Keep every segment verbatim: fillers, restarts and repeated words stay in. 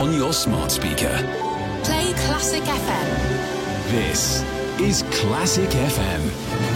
on your smart speaker. Play Classic F M. This is Classic F M.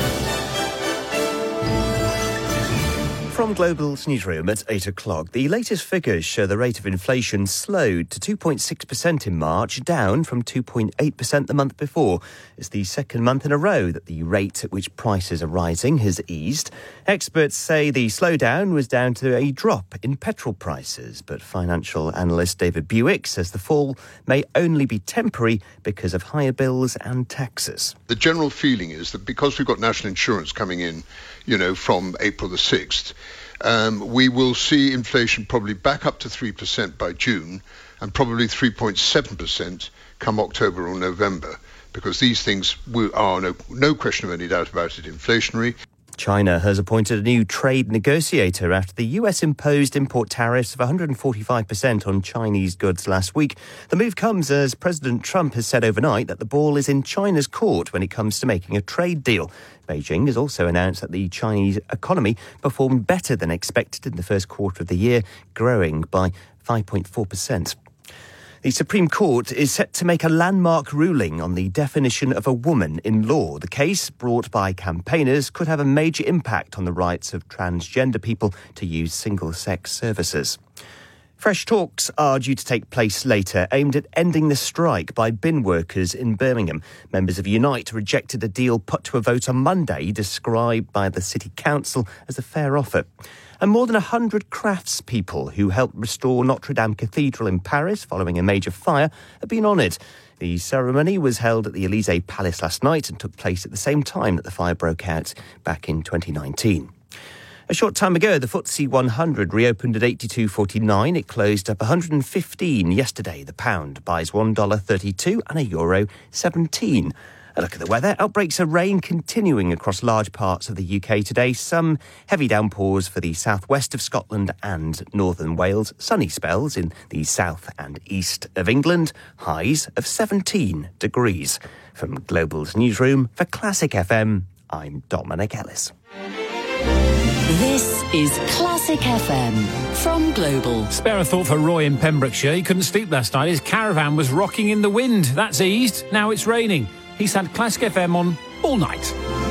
From Global's newsroom at eight o'clock, the latest figures show the rate of inflation slowed to two point six percent in March, down from two point eight percent the month before. It's the second month in a row that the rate at which prices are rising has eased. Experts say the slowdown was down to a drop in petrol prices, but financial analyst David Buick says the fall may only be temporary because of higher bills and taxes. The general feeling is that because we've got national insurance coming in, you know, from April the sixth, Um, we will see inflation probably back up to three percent by June and probably three point seven percent come October or November, because these things will, are, no, no question of any doubt about it, inflationary. China has appointed a new trade negotiator after the U S imposed import tariffs of one hundred forty-five percent on Chinese goods last week. The move comes as President Trump has said overnight that the ball is in China's court when it comes to making a trade deal. Beijing has also announced that the Chinese economy performed better than expected in the first quarter of the year, growing by five point four percent. The Supreme Court is set to make a landmark ruling on the definition of a woman in law. The case, brought by campaigners, could have a major impact on the rights of transgender people to use single-sex services. Fresh talks are due to take place later, aimed at ending the strike by bin workers in Birmingham. Members of Unite rejected a deal put to a vote on Monday, described by the City Council as a fair offer. And more than one hundred craftspeople who helped restore Notre Dame Cathedral in Paris following a major fire have been honoured. The ceremony was held at the Élysée Palace last night and took place at the same time that the fire broke out back in twenty nineteen. A short time ago, the F T S E one hundred reopened at eighty-two forty-nine. It closed up one hundred fifteen yesterday. The pound buys one dollar thirty-two and a euro seventeen. A look at the weather. Outbreaks of rain continuing across large parts of the U K today. Some heavy downpours for the southwest of Scotland and northern Wales. Sunny spells in the south and east of England. Highs of seventeen degrees. From Global's newsroom for Classic F M, I'm Dominic Ellis. This is Classic F M from Global. Spare a thought for Roy in Pembrokeshire. He couldn't sleep last night. His caravan was rocking in the wind. That's eased. Now it's raining. He's had Classic F M on all night.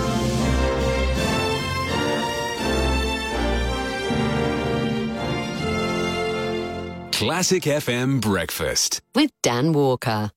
Classic F M Breakfast With Dan Walker.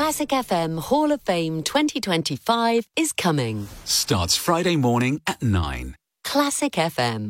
Classic F M Hall of Fame twenty twenty-five is coming. Starts Friday morning at nine. Classic F M.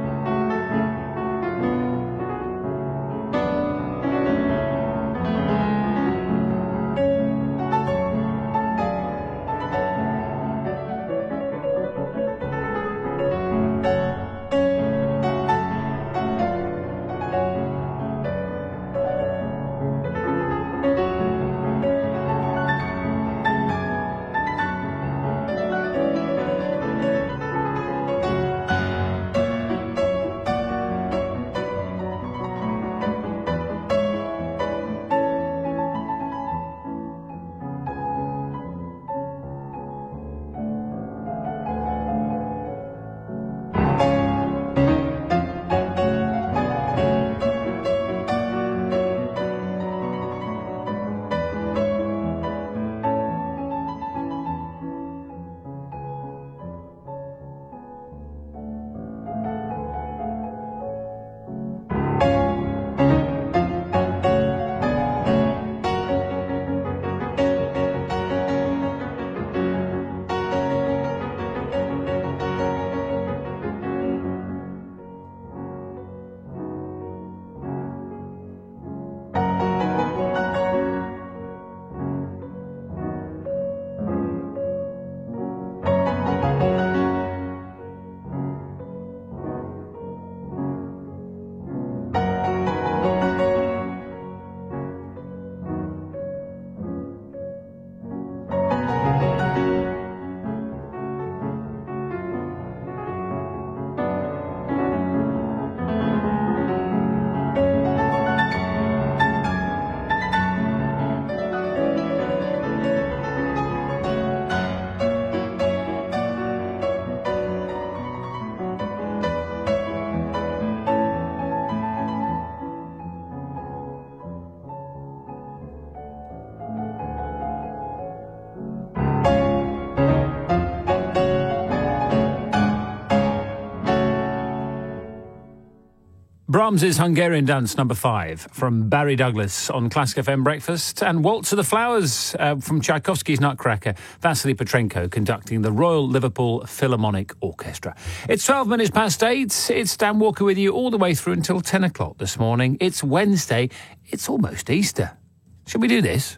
Brahms' Hungarian Dance number five from Barry Douglas on Classic F M Breakfast, and Waltz of the Flowers uh, from Tchaikovsky's Nutcracker, Vasily Petrenko conducting the Royal Liverpool Philharmonic Orchestra. It's twelve minutes past eight. It's Dan Walker with you all the way through until ten o'clock this morning. It's Wednesday. It's almost Easter. Shall we do this?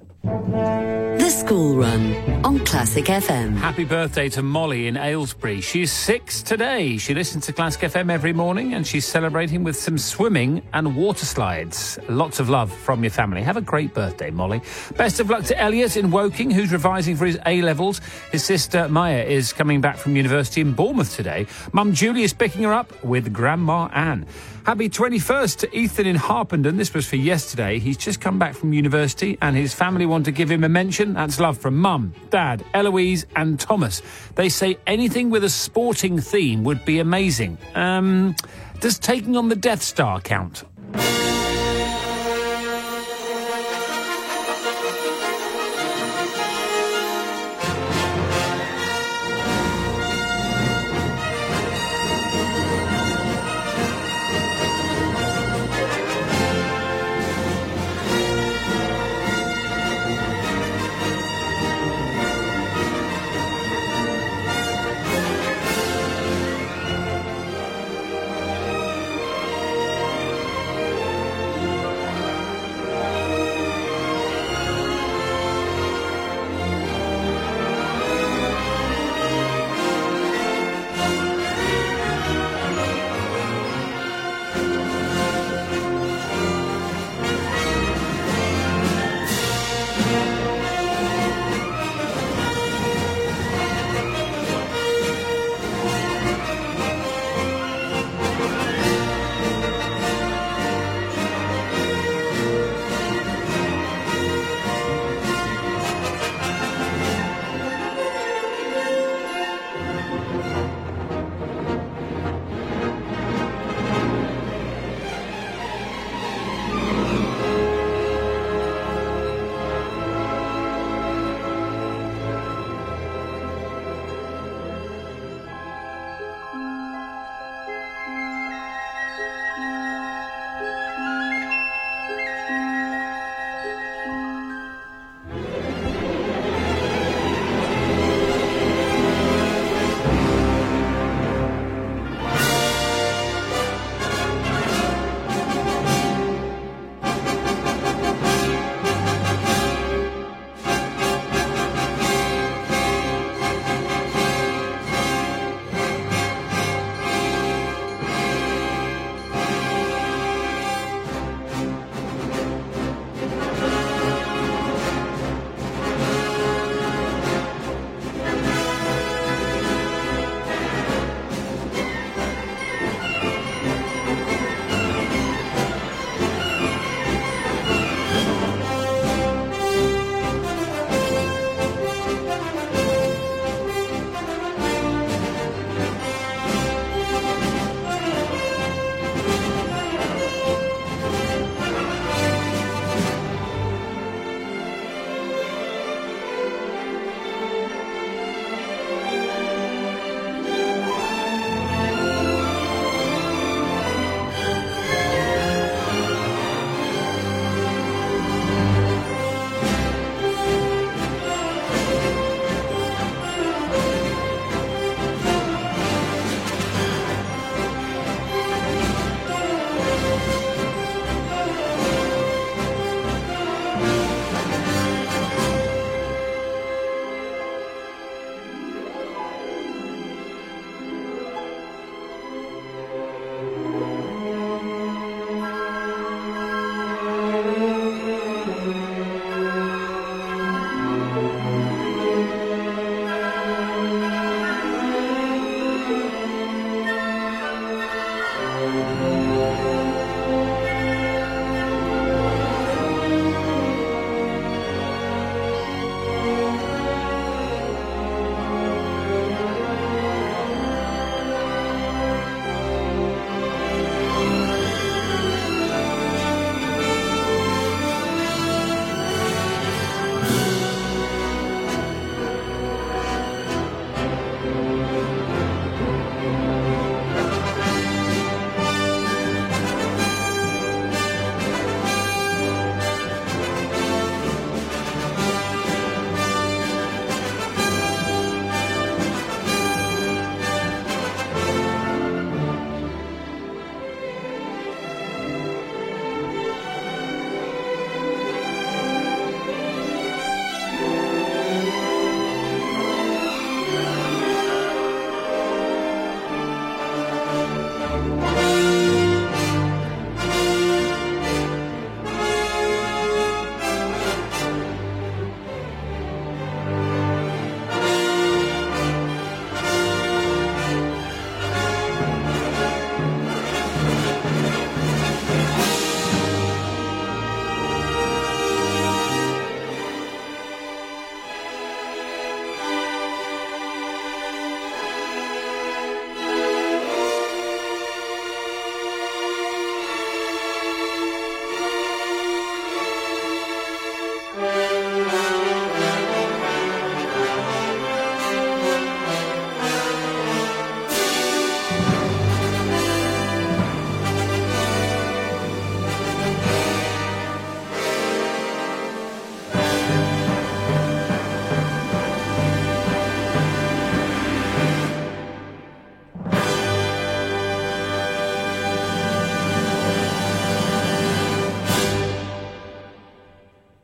The School Run on Classic F M. Happy birthday to Molly in Aylesbury. She's six today. She listens to Classic F M every morning and she's celebrating with some swimming and water slides. Lots of love from your family. Have a great birthday, Molly. Best of luck to Elliot in Woking, who's revising for his A-levels. His sister Maya is coming back from university in Bournemouth today. Mum Julie is picking her up with Grandma Anne. Happy twenty-first to Ethan in Harpenden. This was for yesterday. He's just come back from university and his family want to give him a mention. That's love from Mum, Dad, Eloise and Thomas. They say anything with a sporting theme would be amazing. Um, does taking on the Death Star count?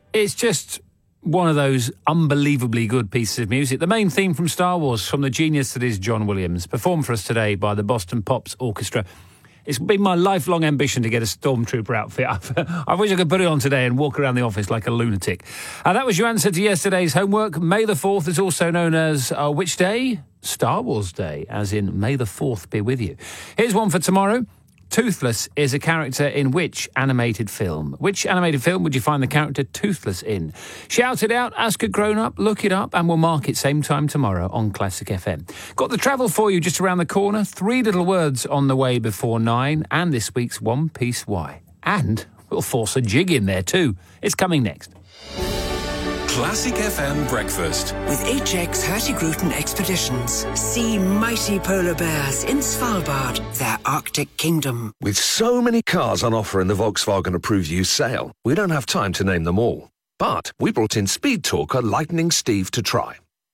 It's just one of those unbelievably good pieces of music. The main theme from Star Wars, from the genius that is John Williams, performed for us today by the Boston Pops Orchestra. It's been my lifelong ambition to get a Stormtrooper outfit. I wish I could put it on today and walk around the office like a lunatic. And that was your answer to yesterday's homework. May the fourth is also known as uh, which day? Star Wars Day, as in May the fourth be with you. Here's one for tomorrow. Toothless is a character in which animated film? Which animated film would you find the character Toothless in? Shout it out, ask a grown-up, look it up, and we'll mark it same time tomorrow on Classic F M. Got the travel for you just around the corner. Three little words on the way before nine, and this week's One Piece Why. And we'll force a jig in there too. It's coming next. Classic F M Breakfast. With H X Hurtigruten Expeditions, see mighty polar bears in Svalbard, their Arctic kingdom. With so many cars on offer in the Volkswagen Approved Used sale, we don't have time to name them all. But we brought in Speed Talker Lightning Steve to try.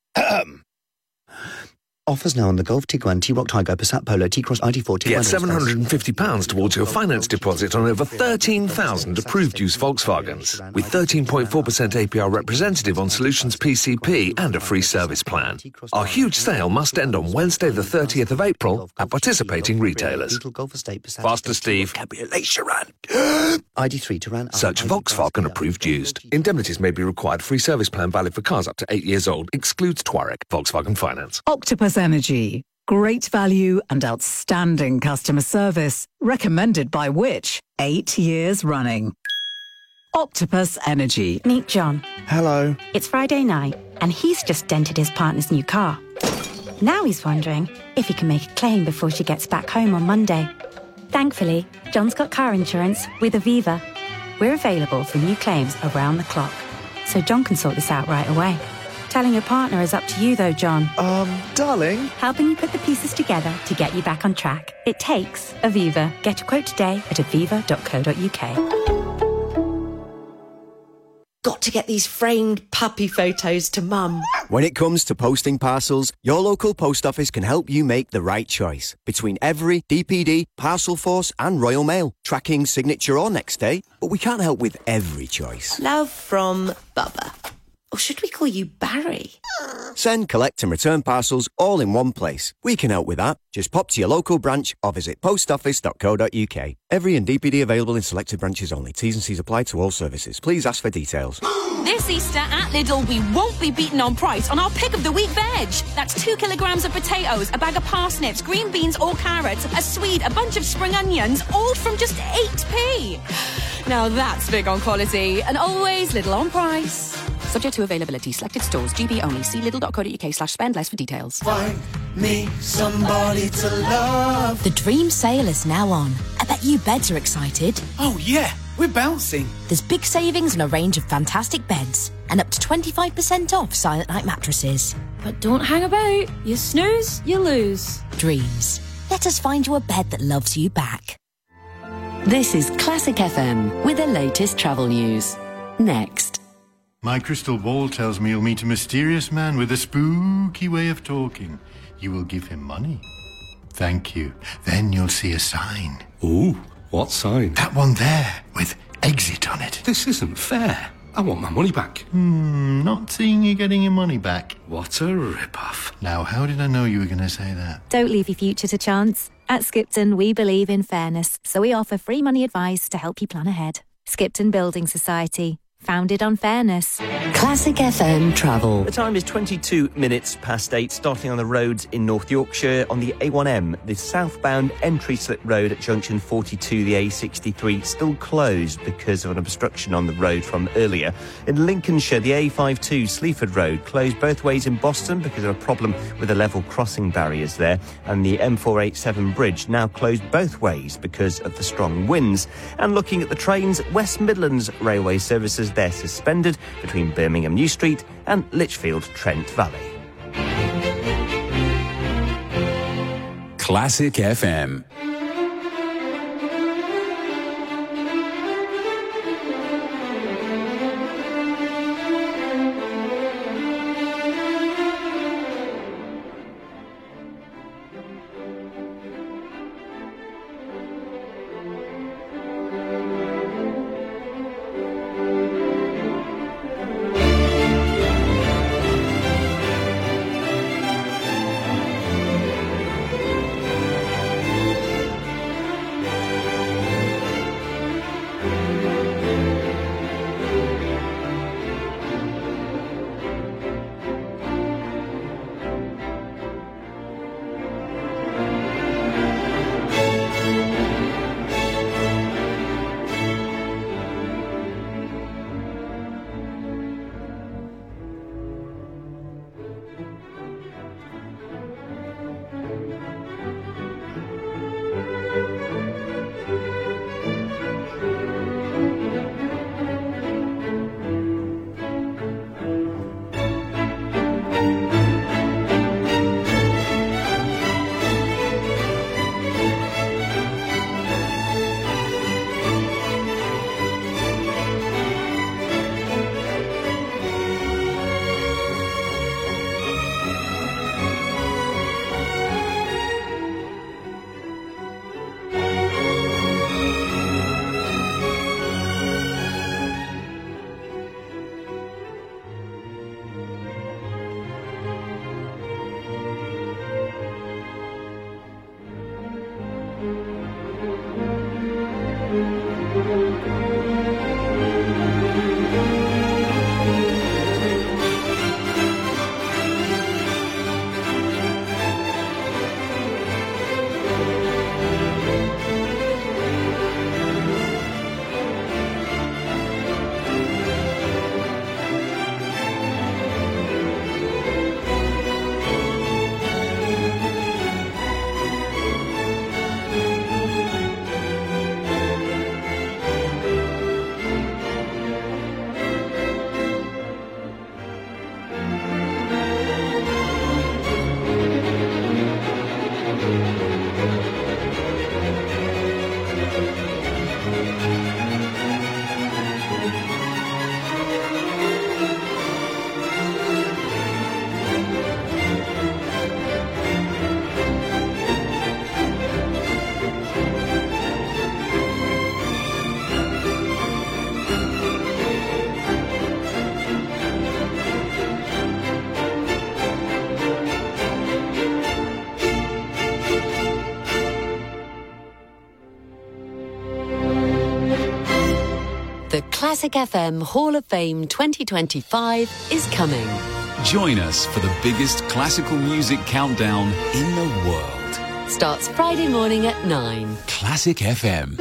Offers now on the Golf, Tiguan, T-Roc, Tiger, Passat, Polo, T-Cross, I D four, Tiguan. Get seven hundred fifty pounds towards your finance deposit on over thirteen thousand approved used Volkswagens, with thirteen point four percent A P R representative on Solutions P C P and a free service plan. Our huge sale must end on Wednesday the thirtieth of April at participating retailers. Faster, Steve. Cabriolet Chiron. I D three, Turan. Search Volkswagen Approved Used. Indemnities may be required. Free service plan valid for cars up to eight years old. Excludes Touareg. Volkswagen Finance. Octopus Energy. Great value and outstanding customer service. Recommended by which? Eight years running. Octopus Energy. Meet John. Hello. It's Friday night, and he's just dented his partner's new car. Now he's wondering if he can make a claim before she gets back home on Monday. Thankfully, John's got car insurance with Aviva. We're available for new claims around the clock, so John can sort this out right away. Telling your partner is up to you, though, John. Um, darling. Helping you put the pieces together to get you back on track. It takes Aviva. Get a quote today at aviva dot co dot uk. Got to get these framed puppy photos to Mum. When it comes to posting parcels, your local post office can help you make the right choice between Every, D P D, Parcel Force and Royal Mail. Tracking, signature or next day, but we can't help with every choice. Love from Bubba. Or should we call you Barry? Send, collect and return parcels all in one place. We can help with that. Just pop to your local branch or visit post office dot co dot uk. Every and D P D available in selected branches only. T's and C's apply to all services. Please ask for details. This Easter at Lidl, we won't be beaten on price on our pick of the week veg. That's two kilograms of potatoes, a bag of parsnips, green beans or carrots, a swede, a bunch of spring onions, all from just eight p. Now that's big on quality, and always Lidl on price. Subject to availability. Selected stores. G B only. See lidl dot co dot uk slash spend less for details. Find me somebody to love. The dream sale is now on. I bet you beds are excited. Oh yeah, we're bouncing. There's big savings on a range of fantastic beds and up to twenty-five percent off Silent Night mattresses. But don't hang about. You snooze, you lose. Dreams. Let us find you a bed that loves you back. This is Classic F M with the latest travel news. Next. My crystal ball tells me you'll meet a mysterious man with a spooky way of talking. You will give him money. Thank you. Then you'll see a sign. Ooh, what sign? That one there, with exit on it. This isn't fair. I want my money back. Hmm, not seeing you getting your money back. What a rip-off. Now, how did I know you were going to say that? Don't leave your future to chance. At Skipton, we believe in fairness, so we offer free money advice to help you plan ahead. Skipton Building Society. Founded on fairness. Classic F M travel. The time is twenty-two minutes past eight, starting on the roads in North Yorkshire on the A one M. The southbound entry slip road at junction forty-two, the A sixty-three, still closed because of an obstruction on the road from earlier. In Lincolnshire, the A fifty-two Sleaford Road closed both ways in Boston because of a problem with the level crossing barriers there. And the M four eighty-seven bridge now closed both ways because of the strong winds. And looking at the trains, West Midlands Railway services, they're suspended between Birmingham New Street and Lichfield Trent Valley. Classic F M. Classic F M Hall of Fame twenty twenty-five is coming. Join us for the biggest classical music countdown in the world. Starts Friday morning at nine. Classic F M.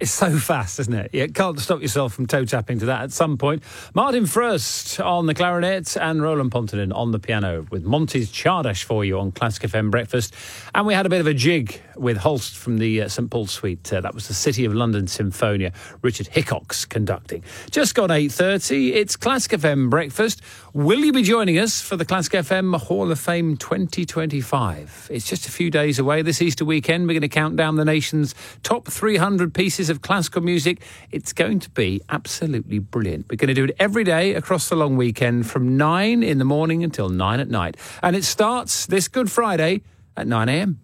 It's so fast, isn't it? You can't stop yourself from toe-tapping to that at some point. Martin Fröst on the clarinet and Roland Pontonen on the piano with Monty's Chardash for you on Classic F M Breakfast. And we had a bit of a jig with Holst from the uh, St Paul's Suite. Uh, that was the City of London Symphonia, Richard Hickox conducting. Just gone eight thirty, it's Classic F M Breakfast. Will you be joining us for the Classic F M Hall of Fame twenty twenty-five? It's just a few days away. This Easter weekend, we're going to count down the nation's top three hundred pieces of classical music. It's going to be absolutely brilliant. We're going to do it every day across the long weekend from nine in the morning until nine at night. And it starts this Good Friday at nine a.m.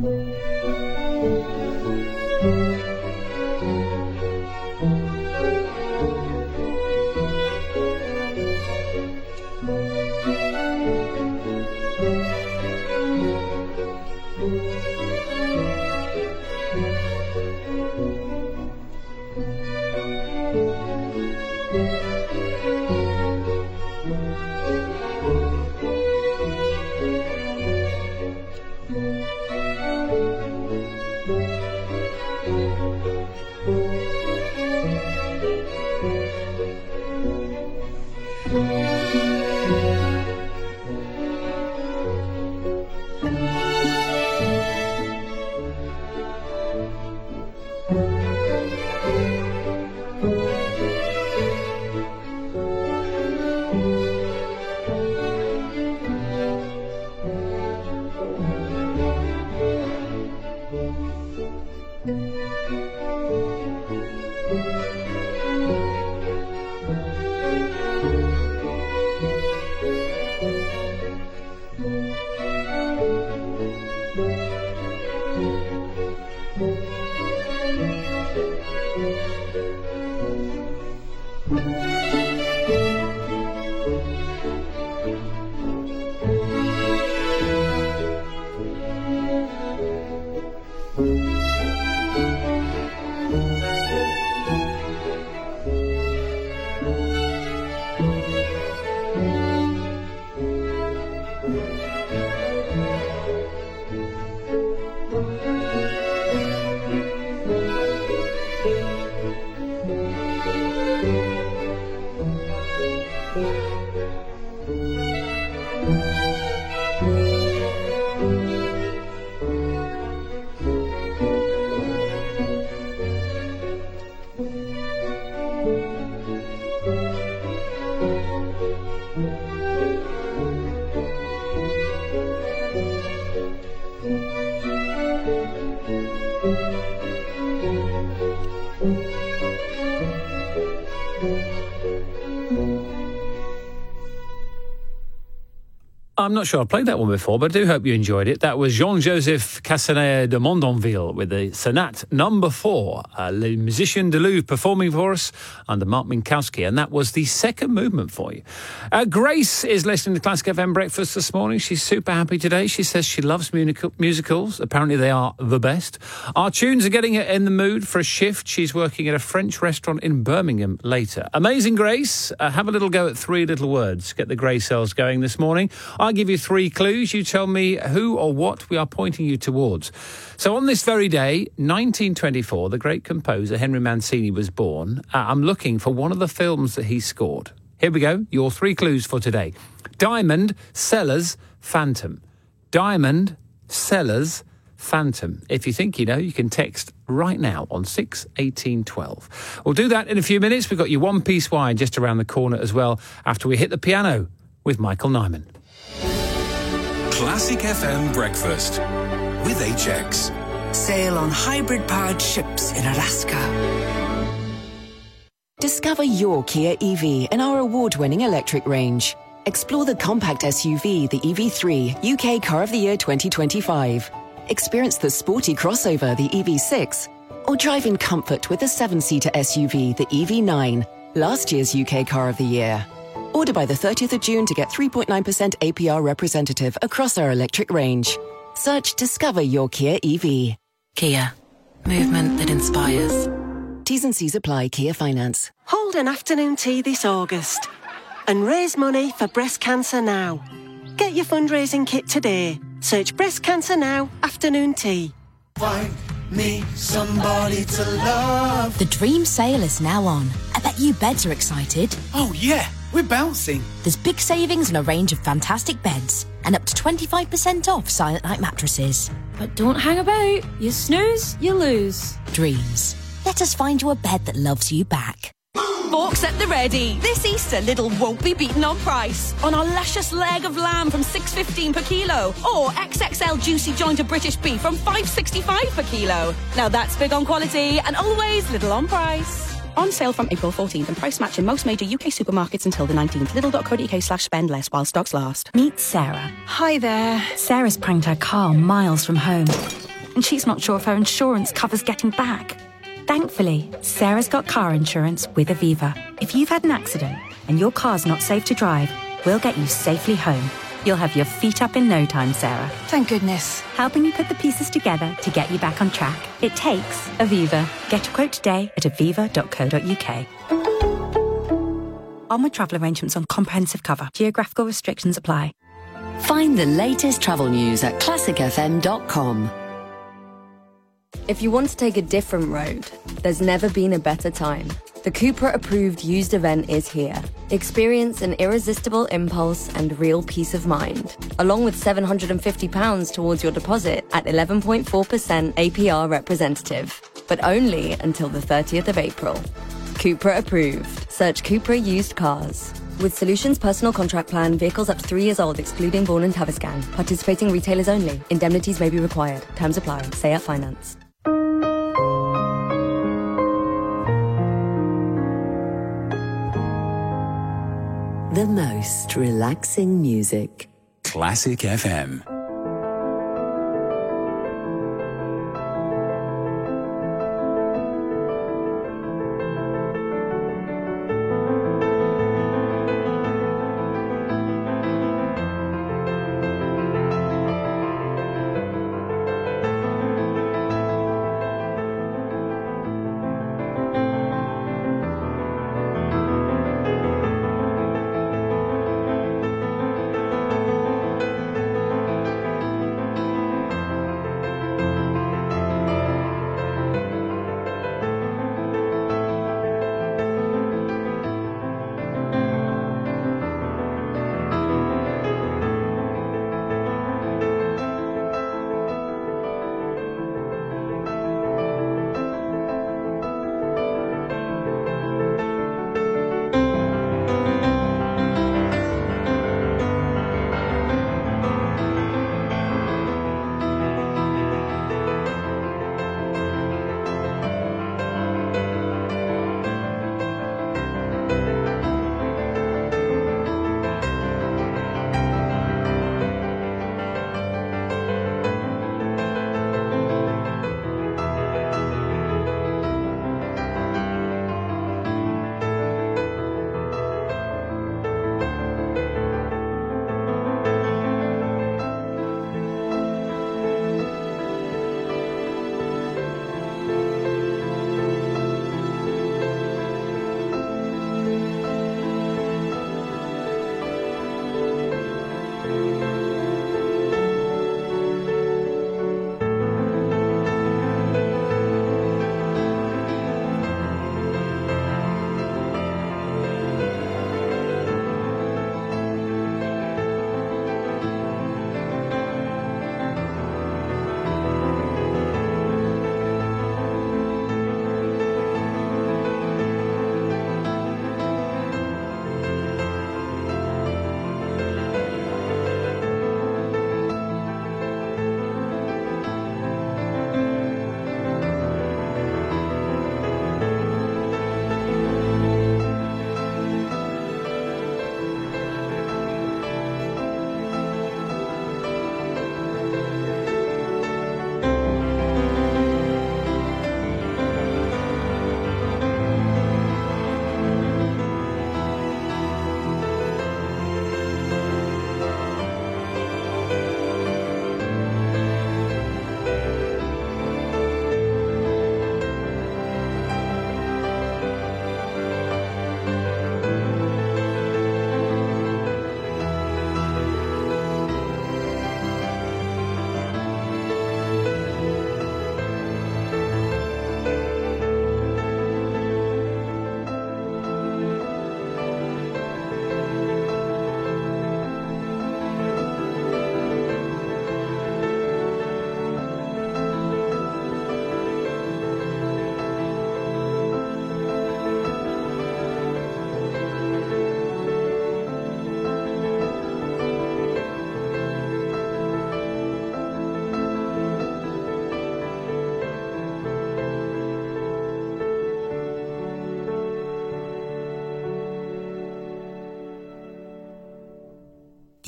I'm not sure I've played that one before, but I do hope you enjoyed it. That was Jean-Joseph Cassanet de Mondonville with the Sonate Number Four, uh, Le Musicien de Louvre performing for us under Mark Minkowski, and that was the second movement for you. Uh, Grace is listening to Classic F M Breakfast this morning. She's super happy today. She says she loves musical- musicals. Apparently they are the best. Our tunes are getting her in the mood for a shift. She's working at a French restaurant in Birmingham later. Amazing Grace. Uh, have a little go at three little words. Get the grey cells going this morning. I give you three clues. You tell me who or what we are pointing you towards. So on this very day, nineteen twenty-four, the great composer Henry Mancini was born. Uh, I'm looking for one of the films that he scored. Here we go. Your three clues for today. Diamond, Sellers, Phantom. Diamond, Sellers, Phantom. If you think you know, you can text right now on six eighteen twelve. We'll do that in a few minutes. We've got your One Piece wine just around the corner as well after we hit the piano with Michael Nyman. Classic F M Breakfast with H X. Sail on hybrid-powered ships in Alaska. Discover your Kia E V in our award-winning electric range. Explore the compact S U V, the E V three, U K Car of the Year twenty twenty-five. Experience the sporty crossover, the E V six. Or drive in comfort with the seven-seater S U V, the E V nine, last year's U K Car of the Year. Order by the thirtieth of June to get three point nine percent A P R representative across our electric range. Search Discover Your Kia E V. Kia. Movement that inspires. T's and C's apply. Kia Finance. Hold an afternoon tea this August and raise money for Breast Cancer Now. Get your fundraising kit today. Search Breast Cancer Now afternoon tea. Fine me somebody to love. The dream sale is now on. I bet you beds are excited. Oh yeah, we're bouncing. There's big savings on a range of fantastic beds and up to twenty-five percent off Silent Night mattresses. But don't hang about. You snooze, you lose. Dreams. Let us find you a bed that loves you back. Forks at the ready. This Easter, Lidl won't be beaten on price. On our luscious leg of lamb from six fifteen per kilo, or X X L juicy joint of British beef from five sixty-five per kilo. Now that's big on quality and always Lidl on price. On sale from April fourteenth and price match in most major U K supermarkets until the nineteenth. Lidl.co.uk slash spend less while stocks last. Meet Sarah. Hi there. Sarah's pranked her car miles from home, and she's not sure if her insurance covers getting back. Thankfully, Sarah's got car insurance with Aviva. If you've had an accident and your car's not safe to drive, we'll get you safely home. You'll have your feet up in no time, Sarah. Thank goodness. Helping you put the pieces together to get you back on track. It takes Aviva. Get a quote today at aviva dot co dot uk. Onward travel arrangements on comprehensive cover. Geographical restrictions apply. Find the latest travel news at classic f m dot com. If you want to take a different road, there's never been a better time. The Cupra approved used event is here. Experience an irresistible impulse and real peace of mind, along with seven hundred fifty pounds towards your deposit at eleven point four percent A P R representative, but only until the thirtieth of April. Cupra approved. Search Cupra used cars. With Solutions Personal Contract Plan, vehicles up to three years old excluding Vaughan and Taviscan. Participating retailers only. Indemnities may be required. Terms apply. Seat Finance. The most relaxing music. Classic F M.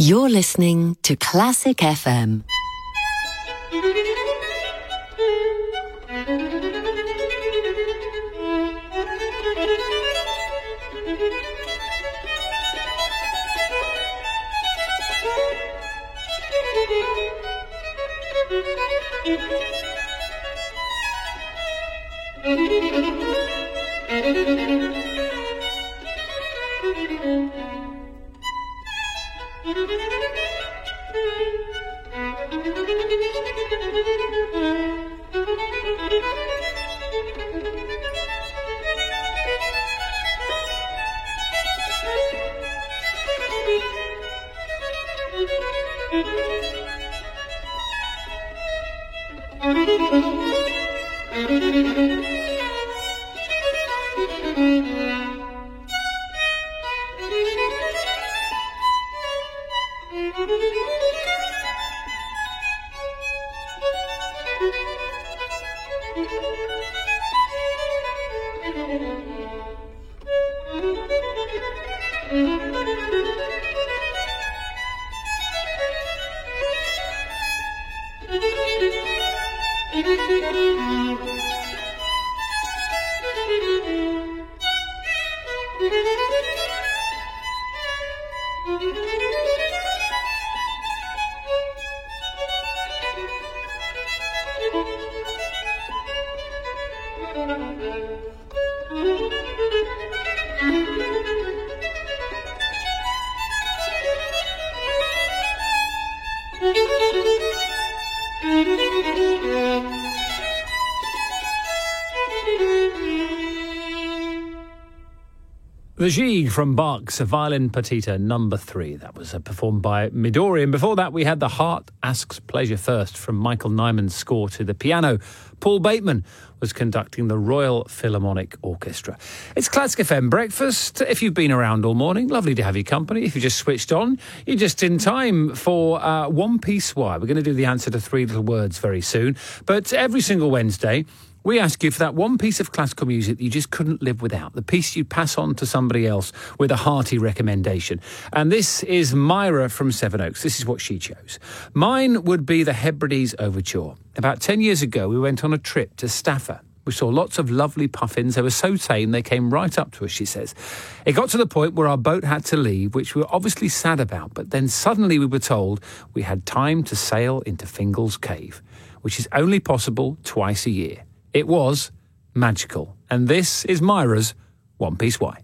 You're listening to Classic F M. The Gigue from Bach's Violin Partita number three. That was uh, performed by Midori. And before that, we had The Heart Asks Pleasure First from Michael Nyman's score to the piano. Paul Bateman was conducting the Royal Philharmonic Orchestra. It's Classic F M Breakfast. If you've been around all morning, lovely to have your company. If you just switched on, you're just in time for uh, One Piece Why. We're going to do the answer to three little words very soon. But every single Wednesday, we ask you for that one piece of classical music that you just couldn't live without, the piece you pass on to somebody else with a hearty recommendation. And this is Myra from Sevenoaks. This is what she chose. Mine would be the Hebrides Overture. About ten years ago, we went on a trip to Staffa. We saw lots of lovely puffins. They were so tame, they came right up to us, she says. It got to the point where our boat had to leave, which we were obviously sad about, but then suddenly we were told we had time to sail into Fingal's Cave, which is only possible twice a year. It was magical. And this is Myra's One Piece Why.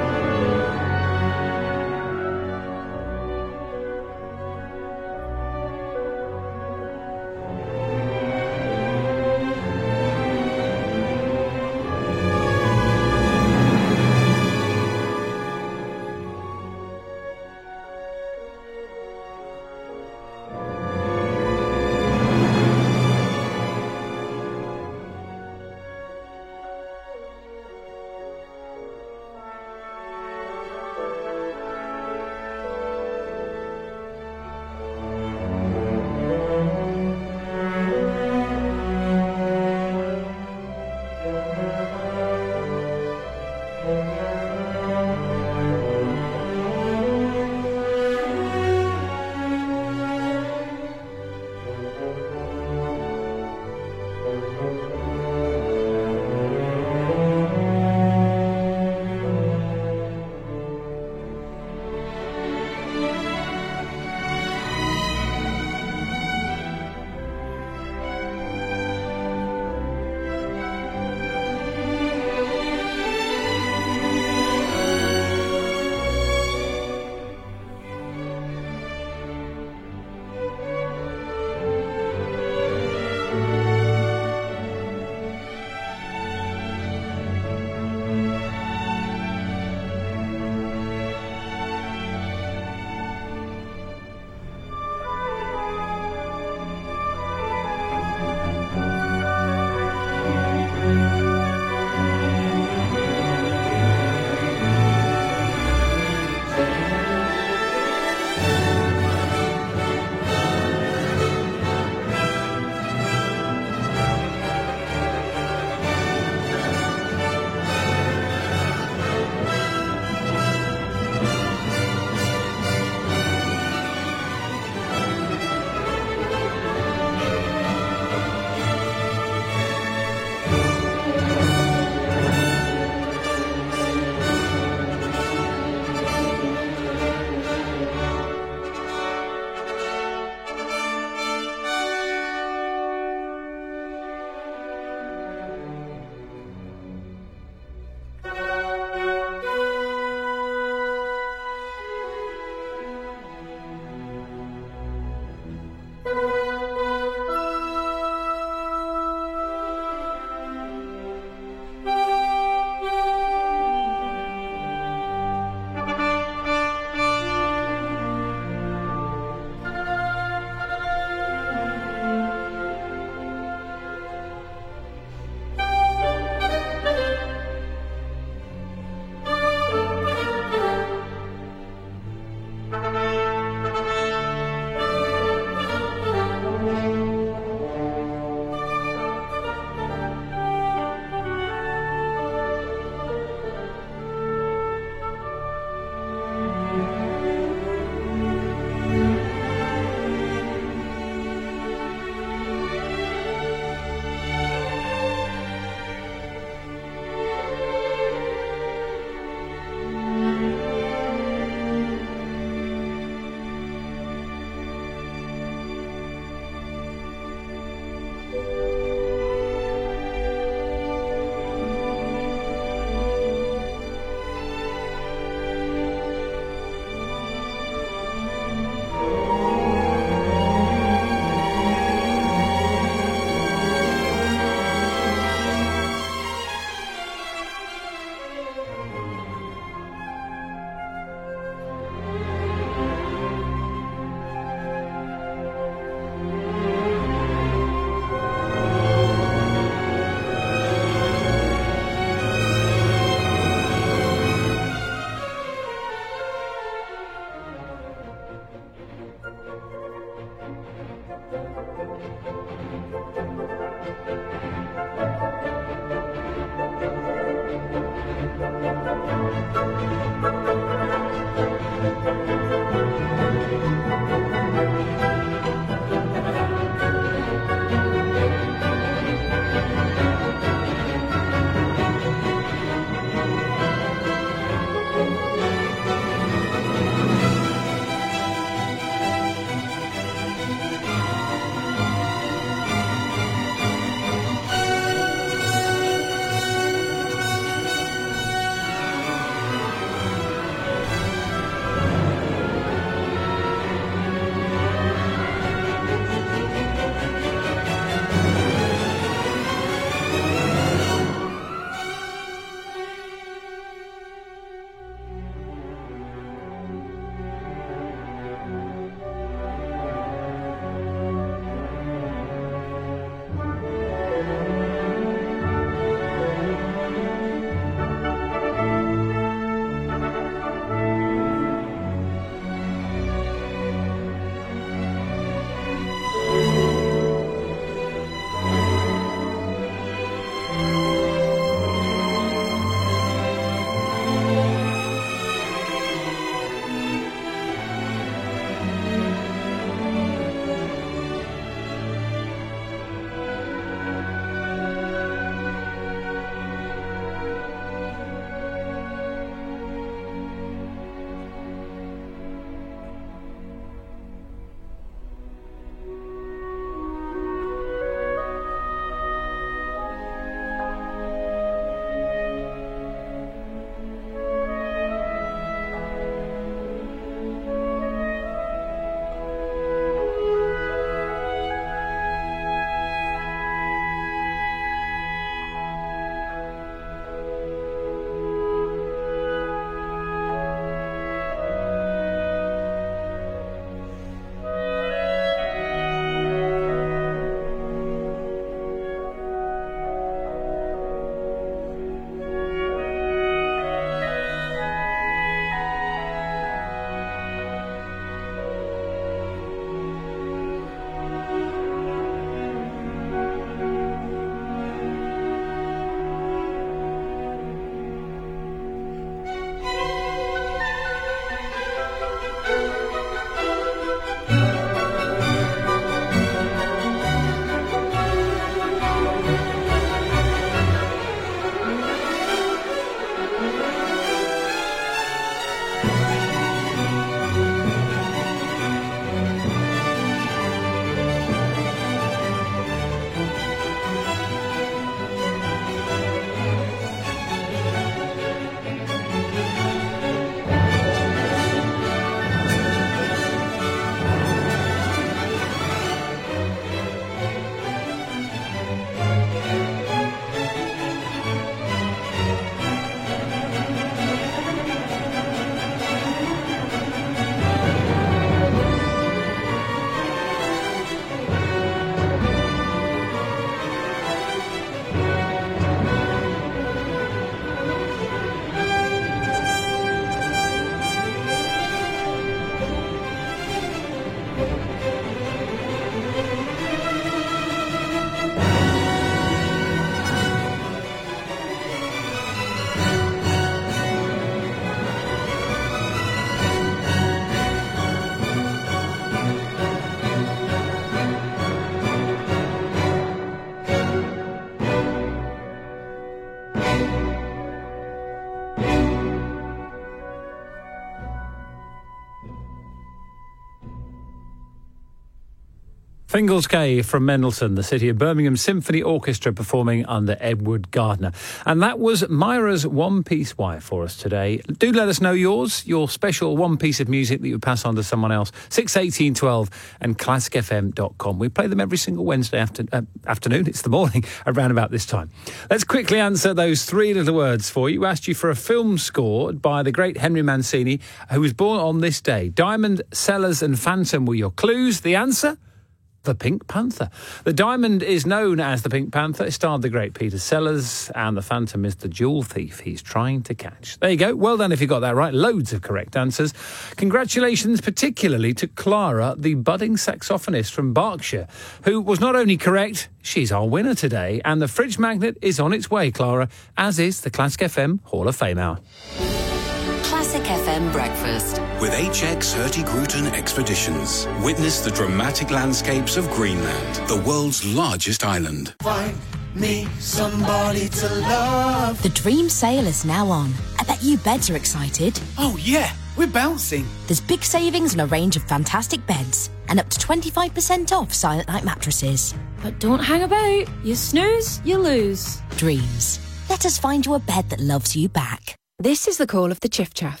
Fingals K from Mendelssohn, the City of Birmingham Symphony Orchestra performing under Edward Gardner. And that was Myra's One Piece Wife for us today. Do let us know yours, your special one piece of music that you pass on to someone else. six eighteen twelve and classic f m dot com. We play them every single Wednesday after, uh, afternoon, it's the morning, around about this time. Let's quickly answer those three little words for you. We asked you for a film score by the great Henry Mancini, who was born on this day. Diamond, Sellers and Phantom were your clues. The answer? The Pink Panther. The Diamond is known as the Pink Panther. It starred the great Peter Sellers, and the Phantom is the jewel thief he's trying to catch. There you go. Well done if you got that right. Loads of correct answers. Congratulations particularly to Clara, the budding saxophonist from Berkshire, who was not only correct, she's our winner today. And the fridge magnet is on its way, Clara, as is the Classic F M Hall of Fame Hour. Classic F M Breakfast. With H X Hurtigruten Expeditions, witness the dramatic landscapes of Greenland, the world's largest island. Find me somebody to love. The dream sale is now on. I bet you beds are excited. Oh, yeah, we're bouncing. There's big savings on a range of fantastic beds and up to twenty-five percent off Silent Night mattresses. But don't hang about. You snooze, you lose. Dreams. Let us find you a bed that loves you back. This is the call of the chiff chaff.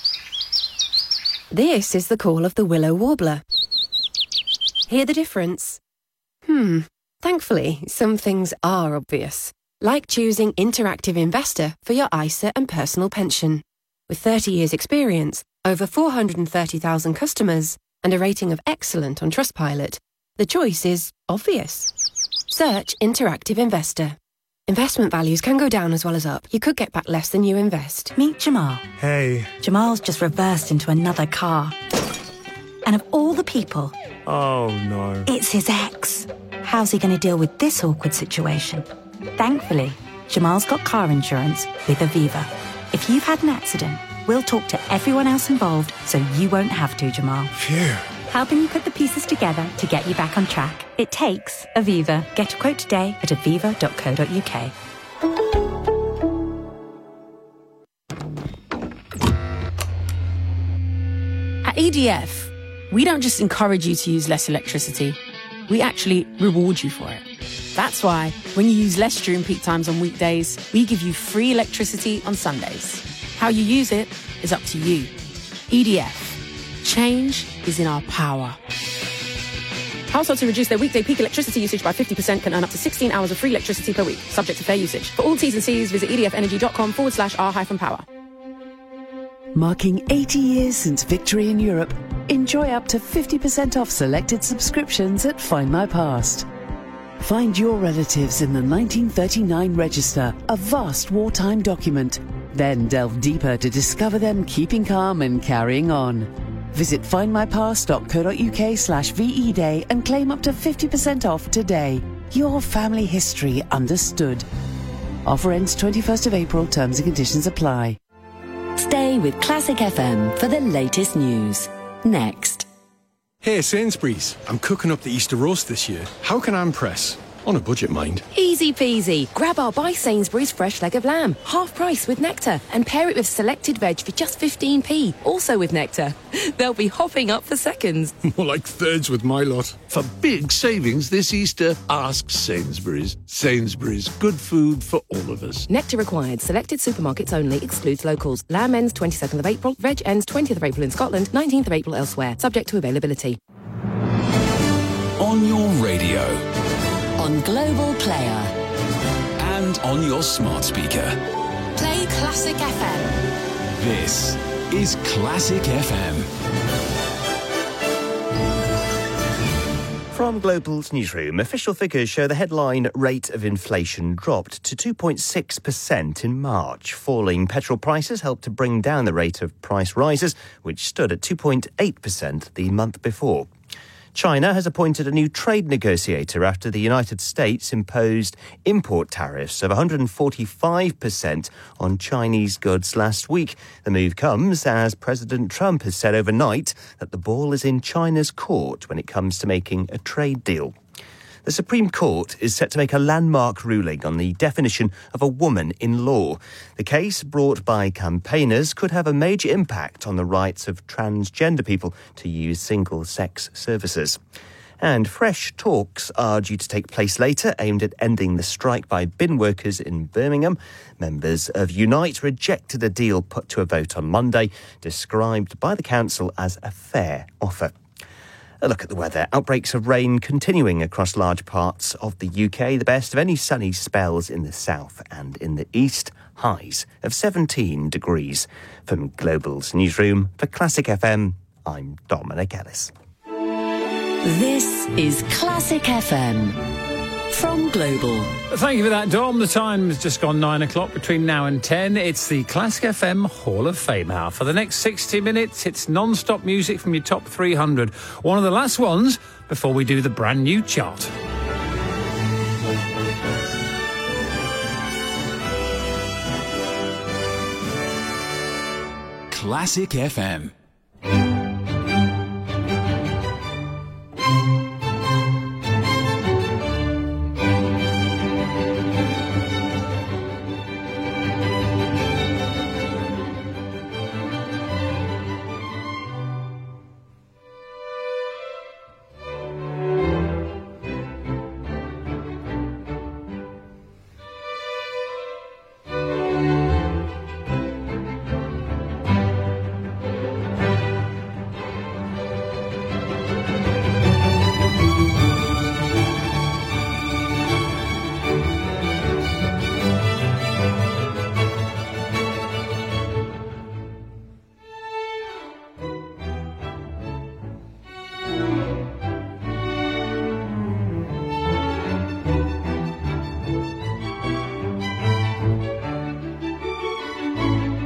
This is the call of the willow warbler. Hear the difference? Hmm. Thankfully, some things are obvious, like choosing Interactive Investor for your I S A and personal pension. With thirty years experience, over four hundred thirty thousand customers, and a rating of excellent on Trustpilot, the choice is obvious. Search Interactive Investor. Investment values can go down as well as up. You could get back less than you invest. Meet Jamal. Hey. Jamal's just reversed into another car. And of all the people... Oh, no. It's his ex. How's he going to deal with this awkward situation? Thankfully, Jamal's got car insurance with Aviva. If you've had an accident, we'll talk to everyone else involved so you won't have to, Jamal. Phew. Helping you put the pieces together to get you back on track. It takes Aviva. Get a quote today at aviva dot co dot uk. At E D F, we don't just encourage you to use less electricity, we actually reward you for it. That's why, when you use less during peak times on weekdays, we give you free electricity on Sundays. How you use it is up to you. E D F. Change is in our power. Households who reduce their weekday peak electricity usage by fifty percent can earn up to sixteen hours of free electricity per week, subject to fair usage. For all T's and C's, visit edfenergy.com forward slash R hyphen power. Marking eighty years since victory in Europe, enjoy up to fifty percent off selected subscriptions at Find My Past. Find your relatives in the nineteen thirty-nine Register, a vast wartime document. Then delve deeper to discover them keeping calm and carrying on. Visit findmypast.co.uk slash VE Day and claim up to fifty percent off today. Your family history understood. Offer ends twenty-first of April. Terms and conditions apply. Stay with Classic F M for the latest news. Next. Hey, Sainsbury's. I'm cooking up the Easter roast this year. How can I impress? On a budget, mind. Easy peasy. Grab our By Sainsbury's fresh leg of lamb, half price with Nectar, and pair it with selected veg for just fifteen p, also with Nectar. They'll be hopping up for seconds. More like thirds with my lot. For big savings this Easter, ask Sainsbury's. Sainsbury's, good food for all of us. Nectar required. Selected supermarkets only. Excludes locals. Lamb ends twenty-second of April. Veg ends twentieth of April in Scotland. nineteenth of April elsewhere. Subject to availability. On your radio. On Global Player. And on your smart speaker. Play Classic F M. This is Classic F M. From Global's newsroom, official figures show the headline rate of inflation dropped to two point six percent in March. Falling petrol prices helped to bring down the rate of price rises, which stood at two point eight percent the month before. China has appointed a new trade negotiator after the United States imposed import tariffs of one hundred forty-five percent on Chinese goods last week. The move comes as President Trump has said overnight that the ball is in China's court when it comes to making a trade deal. The Supreme Court is set to make a landmark ruling on the definition of a woman in law. The case, brought by campaigners, could have a major impact on the rights of transgender people to use single-sex services. And fresh talks are due to take place later, aimed at ending the strike by bin workers in Birmingham. Members of Unite rejected a deal put to a vote on Monday, described by the council as a fair offer. A look at the weather. Outbreaks of rain continuing across large parts of the U K. The best of any sunny spells in the south and in the east. Highs of seventeen degrees. From Global's newsroom for Classic F M, I'm Dominic Ellis. This is Classic F M from Global. Thank you for that, Dom. The time has just gone nine o'clock. Between now and ten, it's the Classic F M Hall of Fame hour. For the next sixty minutes, it's non-stop music from your top three hundred. One of the last ones before we do the brand new chart. Classic F M.